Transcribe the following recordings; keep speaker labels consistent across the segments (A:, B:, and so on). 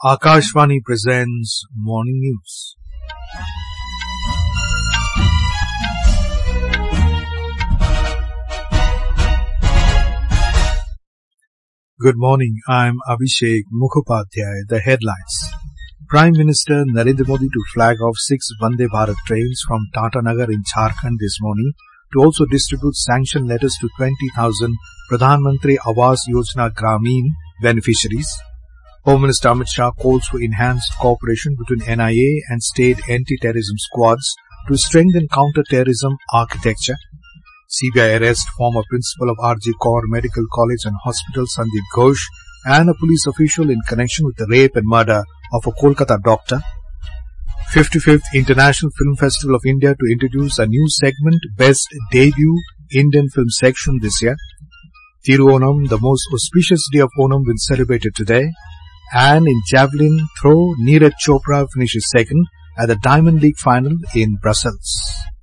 A: Akashvani presents Morning News. Good morning, I'm Abhishek Mukhopadhyay. The headlines. Prime Minister Narendra Modi to flag off 6 Vande Bharat trains from Tata Nagar in Jharkhand this morning to also distribute sanction letters to 20,000 Pradhan Mantri Awas Yojana Gramin beneficiaries. Home Minister Amit Shah calls for enhanced cooperation between NIA and state anti-terrorism squads to strengthen counter-terrorism architecture. CBI arrest former principal of RG Kaur Medical College and Hospital Sandeep Ghosh and a police official in connection with the rape and murder of a Kolkata doctor. 55th International Film Festival of India to introduce a new segment, Best Debut Indian Film Section this year. Tiruonam, the most auspicious day of Onam, will celebrated today. And in javelin throw, Neeraj Chopra finishes second at the Diamond League final in Brussels.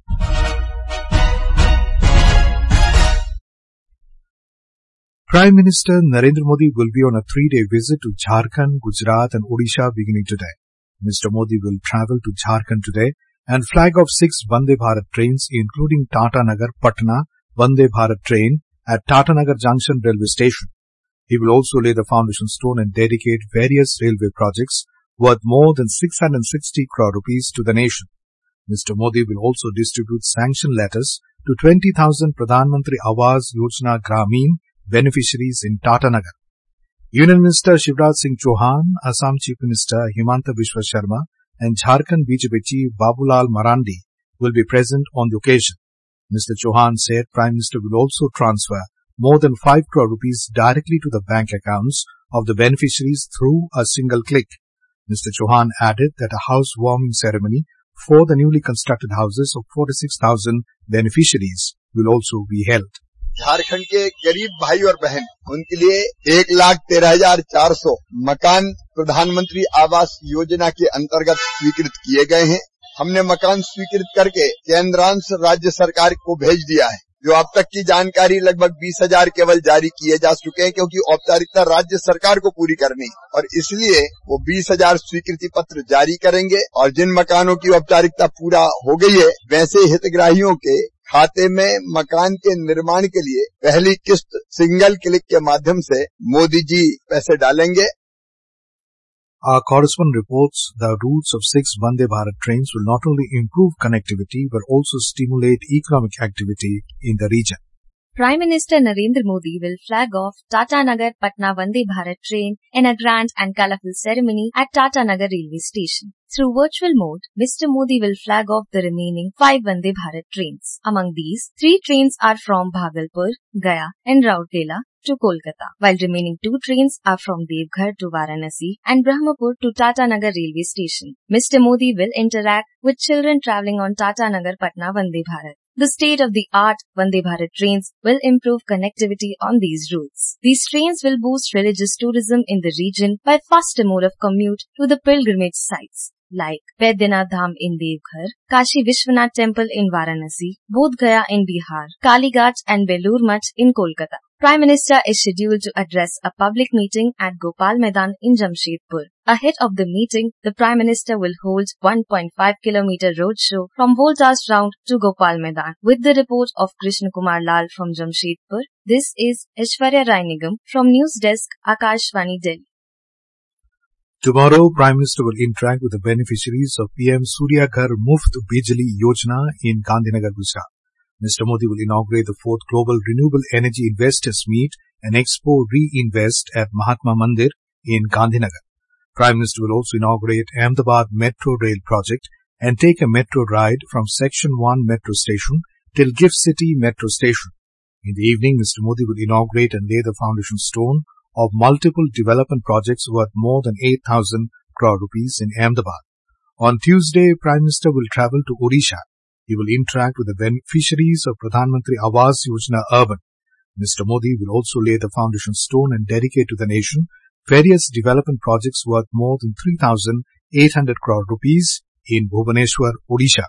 A: Prime Minister Narendra Modi will be on a 3-day visit to Jharkhand, Gujarat and Odisha beginning today. Mr. Modi will travel to Jharkhand today and flag off 6 Vande Bharat trains including Tata Nagar Patna Vande Bharat train at Tata Nagar Junction railway station. He will also lay the foundation stone and dedicate various railway projects worth more than 660 crore rupees to the nation. Mr. Modi will also distribute sanction letters to 20,000 Pradhan Mantri Awas Yojana Gramin beneficiaries in Tata Nagar. Union Minister Shivraj Singh Chauhan, Assam Chief Minister Himanta Biswa Sharma and Jharkhand BJP Chief Babulal Marandi will be present on the occasion. Mr. Chauhan said Prime Minister will also transfer more than 5 crore rupees directly to the bank accounts of the beneficiaries through a single click. Mr. Chauhan added that a housewarming ceremony for the newly constructed houses of 46,000 beneficiaries will also be held.
B: Jharkhand के गरीब भाई और बहन उनके लिए 1,13,400 मकान प्रधानमंत्री आवास योजना के अंतर्गत स्वीकृत किए गए हैं। हमने मकान स्वीकृत करके केंद्रांश राज्य सरकार को भेज दिया है। जो अब तक की जानकारी लगभग 20,000 केवल जारी किए जा चुके हैं क्योंकि औपचारिकता राज्य सरकार को पूरी करनी और इसलिए वो 20,000 स्वीकृति पत्र जारी करेंगे और जिन मकानों की औपचारिकता पूरा हो गई है वैसे हितग्राहियों के खाते में मकान के निर्माण के लिए पहली किस्त सिंगल क्लिक के माध्यम से मोदी जी पैसे डालेंगे।
A: Our correspondent reports the routes of 6 Vande Bharat trains will not only improve connectivity but also stimulate economic activity in the region.
C: Prime Minister Narendra Modi will flag off Tata Nagar Patna Vande Bharat train in a grand and colourful ceremony at Tata Nagar railway station. Through virtual mode, Mr. Modi will flag off the remaining 5 Vande Bharat trains. Among these, 3 trains are from Bhagalpur, Gaya and Rourkela to Kolkata, while remaining 2 trains are from Devghar to Varanasi and Brahmapur to Tata Nagar railway station. Mr. Modi will interact with children travelling on Tata Nagar Patna Vande Bharat. The state-of-the-art Vande Bharat trains will improve connectivity on these routes. These trains will boost religious tourism in the region by faster mode of commute to the pilgrimage sites like Baidyanath Dham in Devghar, Kashi Vishwanath Temple in Varanasi, Bodh Gaya in Bihar, Kalighat and Belur Math in Kolkata. Prime Minister is scheduled to address a public meeting at Gopal Maidan in Jamshedpur. Ahead of the meeting, the Prime Minister will hold 1.5 km roadshow from Voltas Round to Gopal Maidan. With the report of Krishna Kumar Lal from Jamshedpur, this is Aishwarya Rai Nigam from News Desk, Akashvani, Delhi.
A: Tomorrow, Prime Minister will interact with the beneficiaries of PM Surya Ghar Muft Bijli Yojana in Gandhinagar, Gujarat. Mr. Modi will inaugurate the 4th Global Renewable Energy Investors Meet and Expo Reinvest at Mahatma Mandir in Gandhinagar. Prime Minister will also inaugurate Ahmedabad Metro Rail Project and take a metro ride from Section 1 Metro Station till Gift City Metro Station. In the evening, Mr. Modi will inaugurate and lay the foundation stone of multiple development projects worth more than 8,000 crore rupees in Ahmedabad. On Tuesday, Prime Minister will travel to Odisha. He will interact with the beneficiaries of Pradhan Mantri Awas Yojana Urban. Mr. Modi will also lay the foundation stone and dedicate to the nation various development projects worth more than 3,800 crore rupees in Bhubaneswar, Odisha.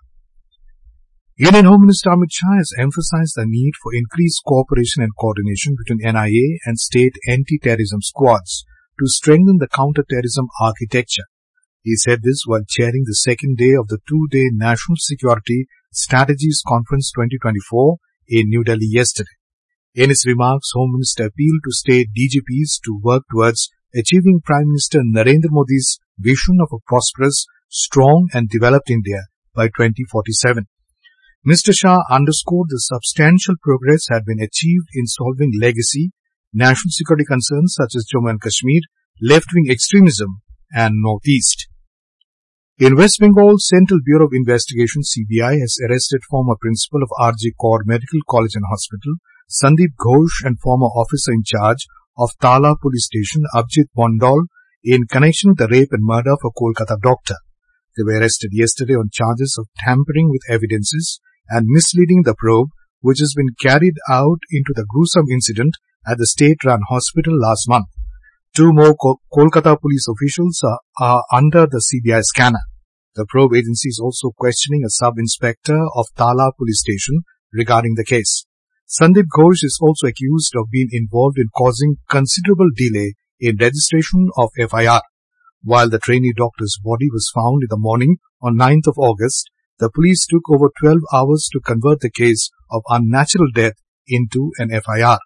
A: Union Home Minister Amit Shah has emphasized the need for increased cooperation and coordination between NIA and state anti-terrorism squads to strengthen the counter-terrorism architecture. He said this while chairing the second day of the two-day National Security Strategies Conference 2024 in New Delhi yesterday. In his remarks, Home Minister appealed to state DGPs to work towards achieving Prime Minister Narendra Modi's vision of a prosperous, strong and developed India by 2047. Mr. Shah underscored the substantial progress had been achieved in solving legacy, national security concerns such as Jammu and Kashmir, left-wing extremism and Northeast. In West Bengal, Central Bureau of Investigation (CBI) has arrested former principal of RG Kaur Medical College and Hospital, Sandeep Ghosh, and former officer in charge of Tala Police Station, Abhijit Mondal, in connection with the rape and murder of a Kolkata doctor. They were arrested yesterday on charges of tampering with evidences and misleading the probe, which has been carried out into the gruesome incident at the state-run hospital last month. Two more Kolkata police officials are under the CBI scanner. The probe agency is also questioning a sub-inspector of Tala police station regarding the case. Sandeep Ghosh is also accused of being involved in causing considerable delay in registration of FIR. While the trainee doctor's body was found in the morning on 9th of August, the police took over 12 hours to convert the case of unnatural death into an FIR.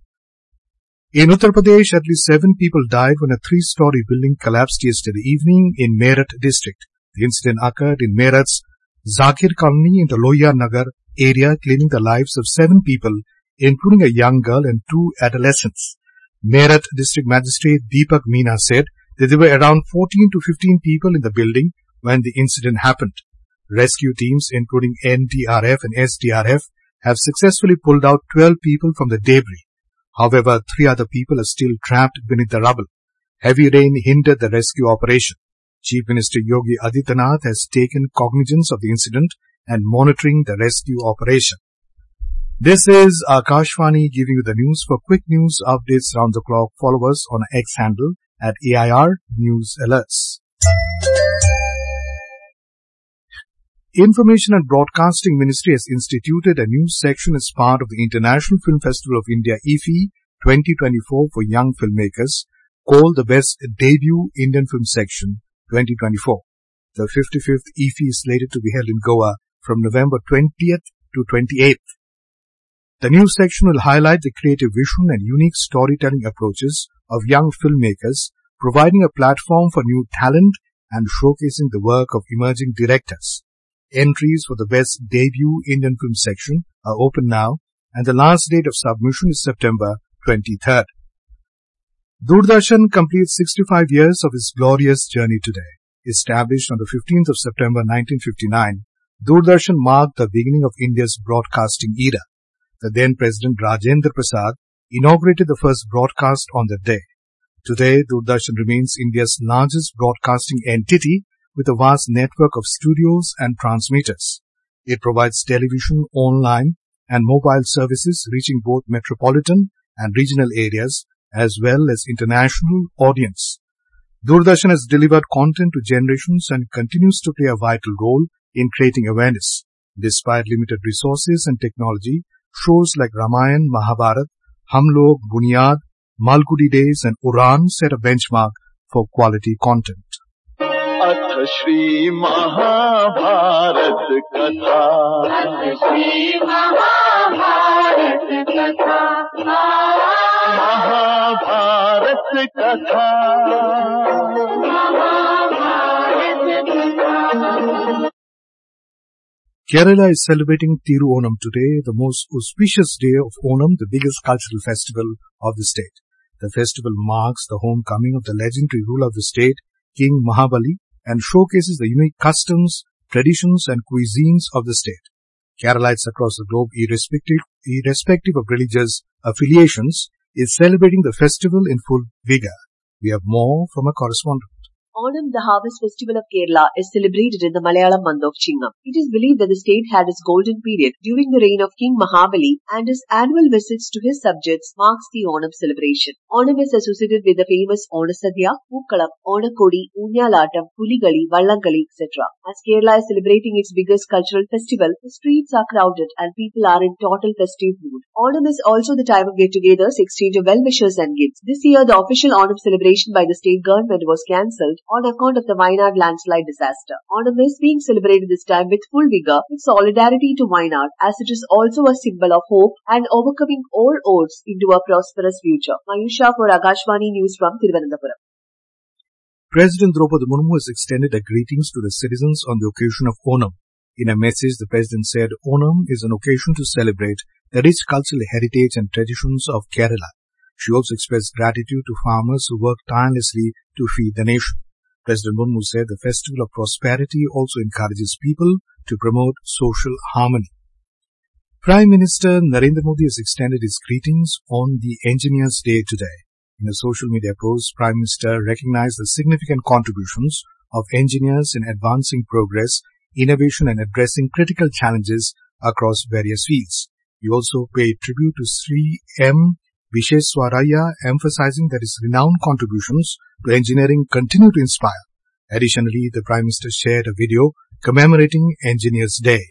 A: In Uttar Pradesh, at least 7 people died when a 3-story building collapsed yesterday evening in Meerut district. The incident occurred in Meerut's Zakir Colony in the Loya Nagar area, claiming the lives of 7 people, including a young girl and 2 adolescents. Meerut District Magistrate Deepak Meena said that there were around 14 to 15 people in the building when the incident happened. Rescue teams, including NDRF and SDRF, have successfully pulled out 12 people from the debris. However, 3 other people are still trapped beneath the rubble. Heavy rain hindered the rescue operation. Chief Minister Yogi Adityanath has taken cognizance of the incident and monitoring the rescue operation. This is Akashvani giving you the news. For quick news updates round the clock, follow us on our X handle at AIR News Alerts. Information and Broadcasting Ministry has instituted a new section as part of the International Film Festival of India IFFI 2024 for young filmmakers, called the Best Debut Indian Film Section 2024. The 55th IFFI is slated to be held in Goa from November 20th to 28th. The new section will highlight the creative vision and unique storytelling approaches of young filmmakers, providing a platform for new talent and showcasing the work of emerging directors. Entries for the Best Debut Indian Film section are open now, and the last date of submission is September 23rd. Doordarshan completes 65 years of its glorious journey today. Established on the 15th of September 1959, Doordarshan marked the beginning of India's broadcasting era. The then President Rajendra Prasad inaugurated the first broadcast on that day. Today, Doordarshan remains India's largest broadcasting entity with a vast network of studios and transmitters. It provides television, online, and mobile services reaching both metropolitan and regional areas as well as international audience. Doordarshan has delivered content to generations and continues to play a vital role in creating awareness. Despite limited resources and technology, shows like Ramayan, Mahabharat, Hum Log, Bunyad, Malgudi Days and Uran set a benchmark for quality content.
D: अथ श्री महाभारत कथा महाभारत कथा
A: Kerala is celebrating Thiru Onam today, the most auspicious day of Onam, the biggest cultural festival of the state. The festival marks the homecoming of the legendary ruler of the state, King Mahabali, and showcases the unique customs, traditions and cuisines of the state. Keralites across the globe, irrespective of religious affiliations, is celebrating the festival in full vigor. We have more from a correspondent.
E: Onam, the harvest festival of Kerala, is celebrated in the Malayalam month of Chingam. It is believed that the state had its golden period during the reign of King Mahabali, and his annual visits to his subjects marks the Onam celebration. Onam is associated with the famous Onasadhya, Pookalam, Onakodi, Unyalatam, Puligali, Vallangali, etc. As Kerala is celebrating its biggest cultural festival, the streets are crowded and people are in total festive mood. Onam is also the time of get-togethers, exchange of well-wishers and gifts. This year, the official Onam celebration by the state government was cancelled on account of the Wayanad landslide disaster. Onam is being celebrated this time with full vigor, with solidarity to Wayanad, as it is also a symbol of hope and overcoming all odds into a prosperous future. Mayusha for Akashvani News from Thiruvananthapuram.
A: President Draupadi Murmu has extended her greetings to the citizens on the occasion of Onam. In a message, the President said Onam is an occasion to celebrate the rich cultural heritage and traditions of Kerala. She also expressed gratitude to farmers who work tirelessly to feed the nation. President Murmu said the Festival of Prosperity also encourages people to promote social harmony. Prime Minister Narendra Modi has extended his greetings on the Engineers' Day today. In a social media post, Prime Minister recognized the significant contributions of engineers in advancing progress, innovation and addressing critical challenges across various fields. He also paid tribute to Sri M. Visheswaraya, emphasizing that his renowned contributions to engineering continue to inspire. Additionally, the Prime Minister shared a video commemorating Engineers' Day.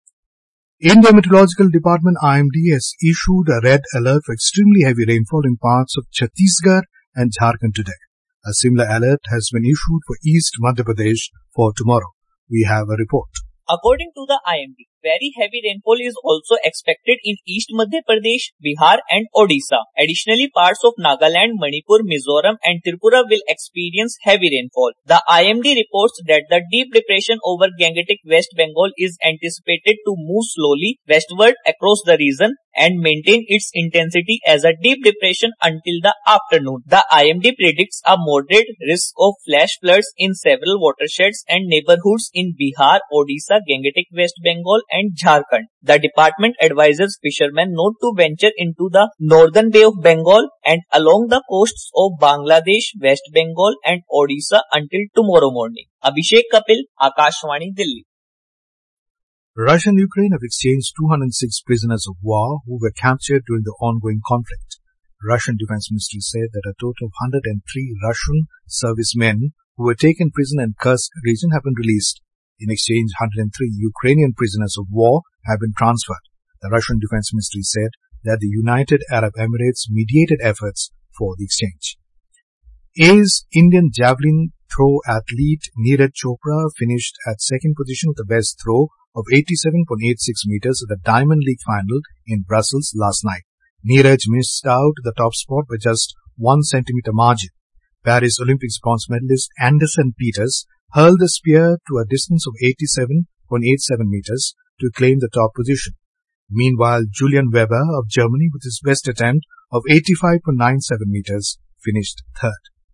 A: India Meteorological Department IMD has issued a red alert for extremely heavy rainfall in parts of Chhattisgarh and Jharkhand today. A similar alert has been issued for East Madhya Pradesh for tomorrow. We have a report.
F: According to the IMD, very heavy rainfall is also expected in East Madhya Pradesh, Bihar and Odisha. Additionally, parts of Nagaland, Manipur, Mizoram and Tripura will experience heavy rainfall. The IMD reports that the deep depression over Gangetic West Bengal is anticipated to move slowly westward across the region and maintain its intensity as a deep depression until the afternoon. The IMD predicts a moderate risk of flash floods in several watersheds and neighborhoods in Bihar, Odisha, Gangetic West Bengal and Jharkhand. The department advises fishermen not to venture into the northern Bay of Bengal and along the coasts of Bangladesh, West Bengal and Odisha until tomorrow morning. Abhishek Kapil, Akashvani, Delhi.
A: Russia and Ukraine have exchanged 206 prisoners of war who were captured during the ongoing conflict. Russian Defense Ministry said that a total of 103 Russian servicemen who were taken prisoner in Kursk region have been released. In exchange, 103 Ukrainian prisoners of war have been transferred. The Russian Defense Ministry said that the United Arab Emirates mediated efforts for the exchange. A's Indian javelin throw athlete Neeraj Chopra finished at second position with the best throw of 87.86 meters at the Diamond League final in Brussels last night. Neeraj missed out the top spot by just 1 centimeter margin. Paris Olympics bronze medalist Anderson Peters hurled the spear to a distance of 87.87 meters to claim the top position. Meanwhile, Julian Weber of Germany, with his best attempt of 85.97 meters, finished third.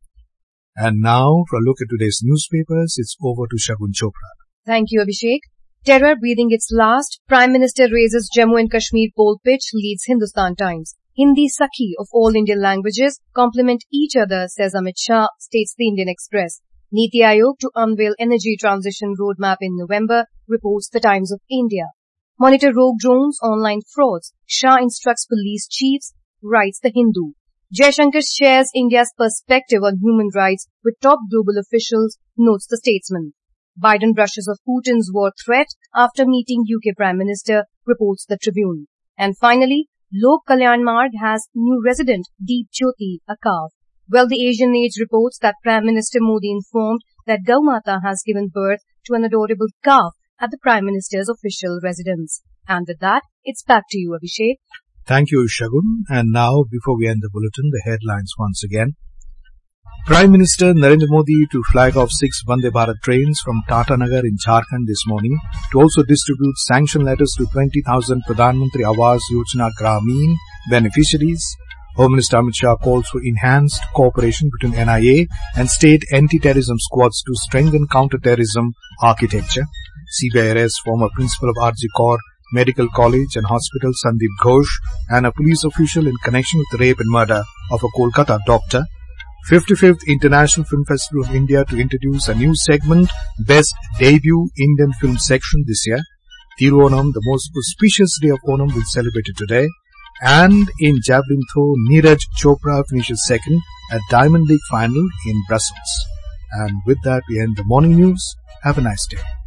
A: And now, for a look at today's newspapers, it's over to Shagun Chopra.
G: Thank you, Abhishek. Terror breathing its last. Prime Minister raises Jammu and Kashmir poll pitch, leads Hindustan Times. Hindi Sakhi of all Indian languages complement each other, says Amit Shah, states the Indian Express. Niti Aayog to unveil energy transition roadmap in November, reports the Times of India. Monitor rogue drones, online frauds. Shah instructs police chiefs, writes the Hindu. Jaishankar shares India's perspective on human rights with top global officials, notes the Statesman. Biden brushes off Putin's war threat after meeting UK Prime Minister, reports the Tribune. And finally, Lok Kalyan Marg has new resident, Deep Jyoti, a calf. Well, the Asian Age reports that Prime Minister Modi informed that Gaumata has given birth to an adorable calf at the Prime Minister's official residence. And with that, it's back to you, Abhishek.
A: Thank you, Shagun. And now, before we end the bulletin, the headlines once again. Prime Minister Narendra Modi to flag off 6 Vande Bharat trains from Tata Nagar in Jharkhand this morning to also distribute sanction letters to 20,000 Pradhan Mantri Awas Yojana Grameen beneficiaries. Home Minister Amit Shah calls for enhanced cooperation between NIA and state anti-terrorism squads to strengthen counter-terrorism architecture. CBI arrests former principal of RG Kaur Medical College and Hospital Sandeep Ghosh and a police official in connection with the rape and murder of a Kolkata doctor. 55th International Film Festival of India to introduce a new segment, Best Debut Indian Film Section this year. Tiruvanam, the most auspicious day of Onam, will celebrate it today. And in javelin throw, Neeraj Chopra finishes second at Diamond League final in Brussels. And with that, we end the morning news. Have a nice day.